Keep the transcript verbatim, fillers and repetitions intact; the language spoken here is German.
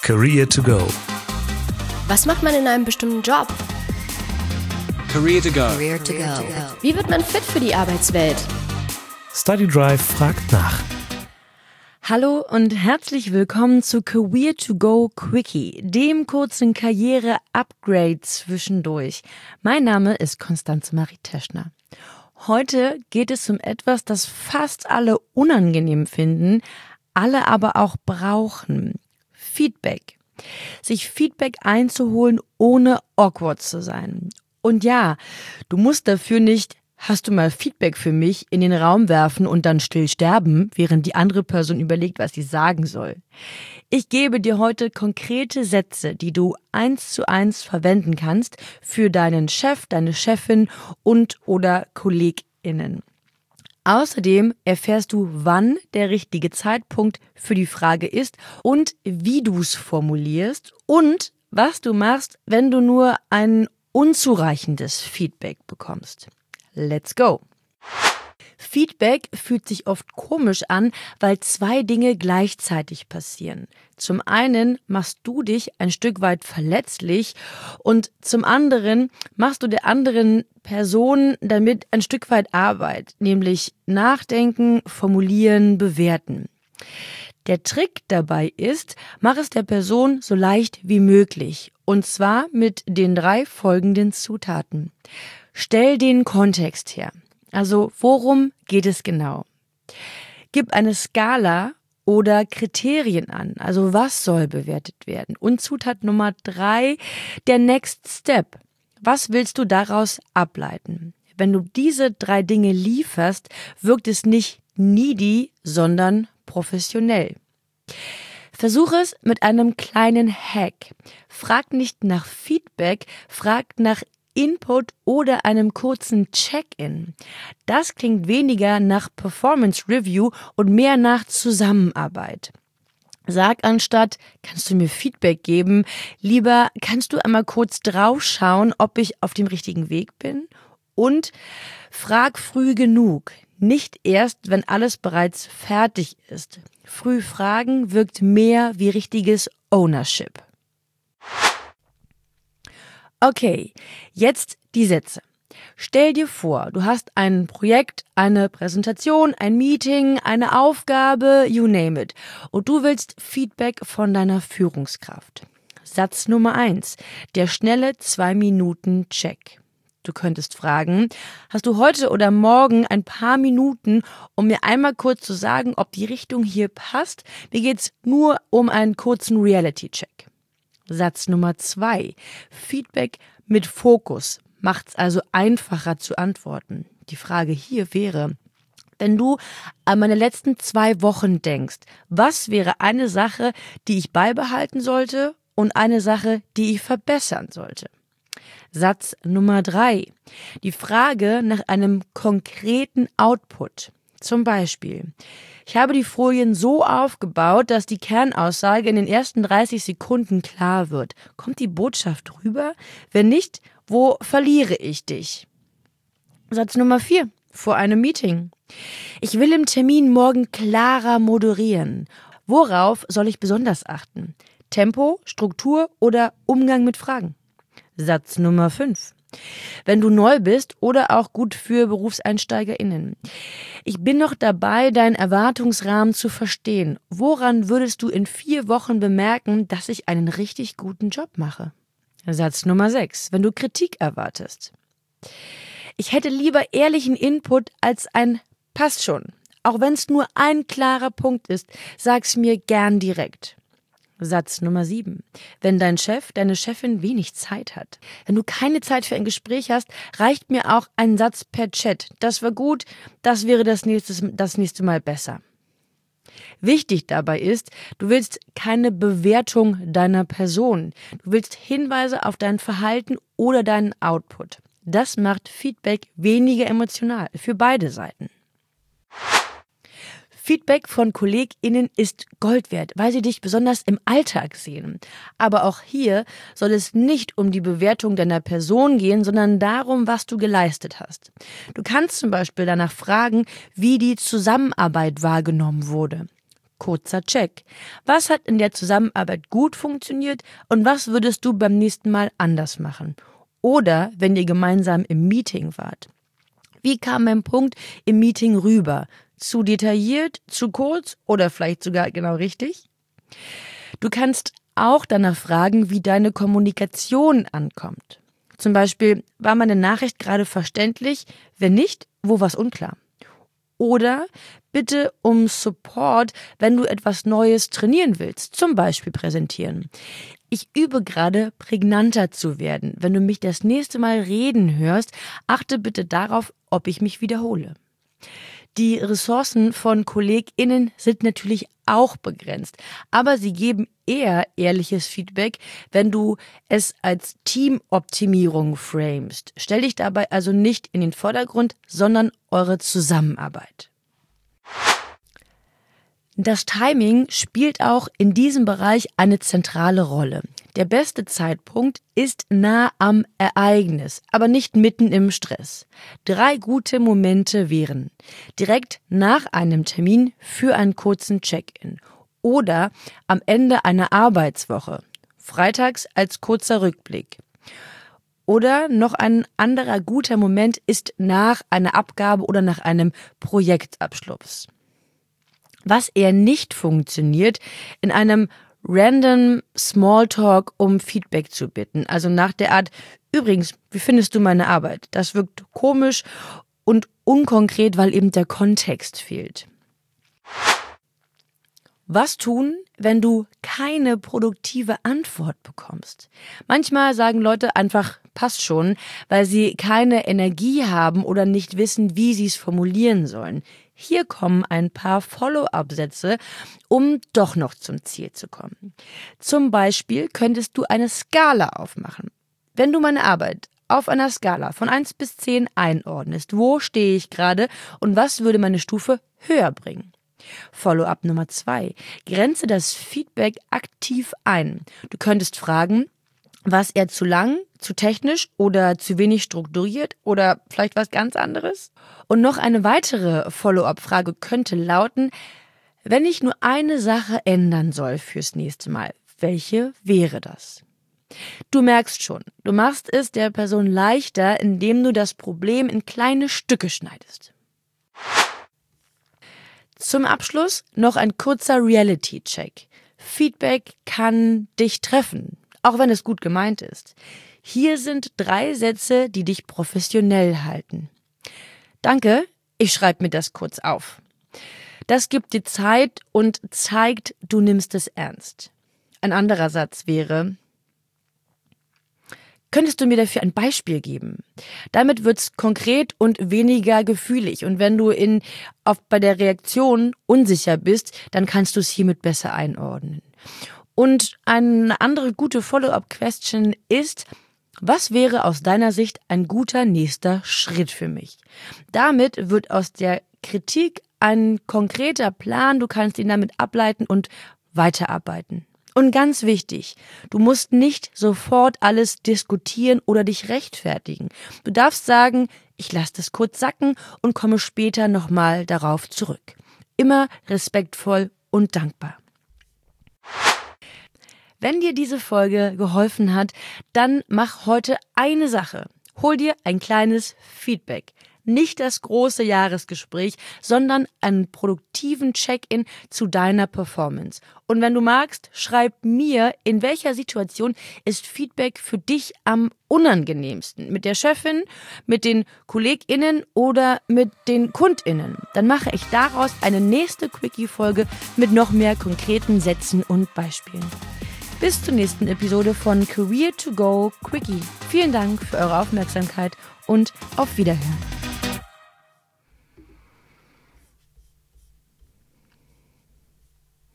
Career to go. Was macht man in einem bestimmten Job? Career to go. Career to go. Wie wird man fit für die Arbeitswelt? Study Drive fragt nach. Hallo und herzlich willkommen zu Career to Go Quickie, dem kurzen Karriere-Upgrade zwischendurch. Mein Name ist Konstanze Marie Teschner. Heute geht es um etwas, das fast alle unangenehm finden, alle aber auch brauchen. Feedback. Sich Feedback einzuholen, ohne awkward zu sein. Und ja, du musst dafür nicht, hast du mal Feedback für mich, in den Raum werfen und dann still sterben, während die andere Person überlegt, was sie sagen soll. Ich gebe dir heute konkrete Sätze, die du eins zu eins verwenden kannst für deinen Chef, deine Chefin und oder KollegInnen. Außerdem erfährst du, wann der richtige Zeitpunkt für die Frage ist und wie du es formulierst und was du machst, wenn du nur ein unzureichendes Feedback bekommst. Let's go! Feedback fühlt sich oft komisch an, weil zwei Dinge gleichzeitig passieren. Zum einen machst du dich ein Stück weit verletzlich und zum anderen machst du der anderen Person damit ein Stück weit Arbeit, nämlich nachdenken, formulieren, bewerten. Der Trick dabei ist, mach es der Person so leicht wie möglich und zwar mit den drei folgenden Zutaten. Stell den Kontext her. Also worum geht es genau? Gib eine Skala oder Kriterien an. Also was soll bewertet werden? Und Zutat Nummer drei, der Next Step. Was willst du daraus ableiten? Wenn du diese drei Dinge lieferst, wirkt es nicht needy, sondern professionell. Versuch es mit einem kleinen Hack. Frag nicht nach Feedback, frag nach Input oder einem kurzen Check-in. Das klingt weniger nach Performance Review und mehr nach Zusammenarbeit. Sag anstatt, kannst du mir Feedback geben, lieber kannst du einmal kurz draufschauen, ob ich auf dem richtigen Weg bin? Und frag früh genug, nicht erst, wenn alles bereits fertig ist. Früh fragen wirkt mehr wie richtiges Ownership. Okay, jetzt die Sätze. Stell dir vor, du hast ein Projekt, eine Präsentation, ein Meeting, eine Aufgabe, you name it. Und du willst Feedback von deiner Führungskraft. Satz Nummer eins, der schnelle zwei Minuten Check. Du könntest fragen, hast du heute oder morgen ein paar Minuten, um mir einmal kurz zu sagen, ob die Richtung hier passt? Mir geht's nur um einen kurzen Reality-Check. Satz Nummer zwei. Feedback mit Fokus. Macht's also einfacher zu antworten. Die Frage hier wäre, wenn du an meine letzten zwei Wochen denkst, was wäre eine Sache, die ich beibehalten sollte und eine Sache, die ich verbessern sollte? Satz Nummer drei. Die Frage nach einem konkreten Output. Zum Beispiel, ich habe die Folien so aufgebaut, dass die Kernaussage in den ersten dreißig Sekunden klar wird. Kommt die Botschaft rüber? Wenn nicht, wo verliere ich dich? Satz Nummer vier, vor einem Meeting. Ich will im Termin morgen klarer moderieren. Worauf soll ich besonders achten? Tempo, Struktur oder Umgang mit Fragen? Satz Nummer fünf. Wenn du neu bist oder auch gut für BerufseinsteigerInnen. Ich bin noch dabei, deinen Erwartungsrahmen zu verstehen. Woran würdest du in vier Wochen bemerken, dass ich einen richtig guten Job mache? Satz Nummer sechs. Wenn du Kritik erwartest. Ich hätte lieber ehrlichen Input als ein passt schon. Auch wenn es nur ein klarer Punkt ist, sag's mir gern direkt. Satz Nummer sieben. Wenn dein Chef, deine Chefin wenig Zeit hat. Wenn du keine Zeit für ein Gespräch hast, reicht mir auch ein Satz per Chat. Das war gut, das wäre das nächste, das nächste Mal besser. Wichtig dabei ist, du willst keine Bewertung deiner Person. Du willst Hinweise auf dein Verhalten oder deinen Output. Das macht Feedback weniger emotional für beide Seiten. Feedback von KollegInnen ist Gold wert, weil sie dich besonders im Alltag sehen. Aber auch hier soll es nicht um die Bewertung deiner Person gehen, sondern darum, was du geleistet hast. Du kannst zum Beispiel danach fragen, wie die Zusammenarbeit wahrgenommen wurde. kurzer Check. Was hat in der Zusammenarbeit gut funktioniert und was würdest du beim nächsten Mal anders machen? Oder wenn ihr gemeinsam im Meeting wart. Wie kam mein Punkt im Meeting rüber? Zu detailliert, zu kurz oder vielleicht sogar genau richtig? Du kannst auch danach fragen, wie deine Kommunikation ankommt. Zum Beispiel, war meine Nachricht gerade verständlich? Wenn nicht, wo war es unklar? Oder bitte um Support, wenn du etwas Neues trainieren willst, zum Beispiel präsentieren. Ich übe gerade, prägnanter zu werden. Wenn du mich das nächste Mal reden hörst, achte bitte darauf, ob ich mich wiederhole. Die Ressourcen von KollegInnen sind natürlich auch begrenzt, aber sie geben eher ehrliches Feedback, wenn du es als Teamoptimierung framest. Stell dich dabei also nicht in den Vordergrund, sondern eure Zusammenarbeit. Das Timing spielt auch in diesem Bereich eine zentrale Rolle. Der beste Zeitpunkt ist nah am Ereignis, aber nicht mitten im Stress. Drei gute Momente wären direkt nach einem Termin für einen kurzen Check-in oder am Ende einer Arbeitswoche, freitags als kurzer Rückblick. Oder noch ein anderer guter Moment ist nach einer Abgabe oder nach einem Projektabschluss. Was eher nicht funktioniert, in einem random Smalltalk um Feedback zu bitten. Also nach der Art, übrigens, wie findest du meine Arbeit? Das wirkt komisch und unkonkret, weil eben der Kontext fehlt. Was tun, wenn du keine produktive Antwort bekommst? Manchmal sagen Leute einfach, passt schon, weil sie keine Energie haben oder nicht wissen, wie sie es formulieren sollen. Hier kommen ein paar Follow-up-Sätze, um doch noch zum Ziel zu kommen. Zum Beispiel könntest du eine Skala aufmachen. Wenn du meine Arbeit auf einer Skala von eins bis zehn einordnest, wo stehe ich gerade und was würde meine Stufe höher bringen? Follow-up Nummer zwei. Grenze das Feedback aktiv ein. Du könntest fragen, was eher zu lang, zu technisch oder zu wenig strukturiert oder vielleicht was ganz anderes? Und noch eine weitere Follow-up-Frage könnte lauten, wenn ich nur eine Sache ändern soll fürs nächste Mal, welche wäre das? Du merkst schon, du machst es der Person leichter, indem du das Problem in kleine Stücke schneidest. Zum Abschluss noch ein kurzer Reality-Check. Feedback kann dich treffen, auch wenn es gut gemeint ist. Hier sind drei Sätze, die dich professionell halten. Danke, ich schreibe mir das kurz auf. Das gibt dir Zeit und zeigt, du nimmst es ernst. Ein anderer Satz wäre, könntest du mir dafür ein Beispiel geben? Damit wird's konkret und weniger gefühlig. Und wenn du in, auf, bei der Reaktion unsicher bist, dann kannst du es hiermit besser einordnen. Und eine andere gute Follow-up-Question ist, was wäre aus deiner Sicht ein guter nächster Schritt für mich? Damit wird aus der Kritik ein konkreter Plan, du kannst ihn damit ableiten und weiterarbeiten. Und ganz wichtig, du musst nicht sofort alles diskutieren oder dich rechtfertigen. Du darfst sagen, ich lasse das kurz sacken und komme später nochmal darauf zurück. Immer respektvoll und dankbar. Wenn dir diese Folge geholfen hat, dann mach heute eine Sache. Hol dir ein kleines Feedback. Nicht das große Jahresgespräch, sondern einen produktiven Check-in zu deiner Performance. Und wenn du magst, schreib mir, in welcher Situation ist Feedback für dich am unangenehmsten? Mit der Chefin, mit den KollegInnen oder mit den KundInnen? Dann mache ich daraus eine nächste Quickie-Folge mit noch mehr konkreten Sätzen und Beispielen. Bis zur nächsten Episode von Career to Go Quickie. Vielen Dank für eure Aufmerksamkeit und auf Wiederhören.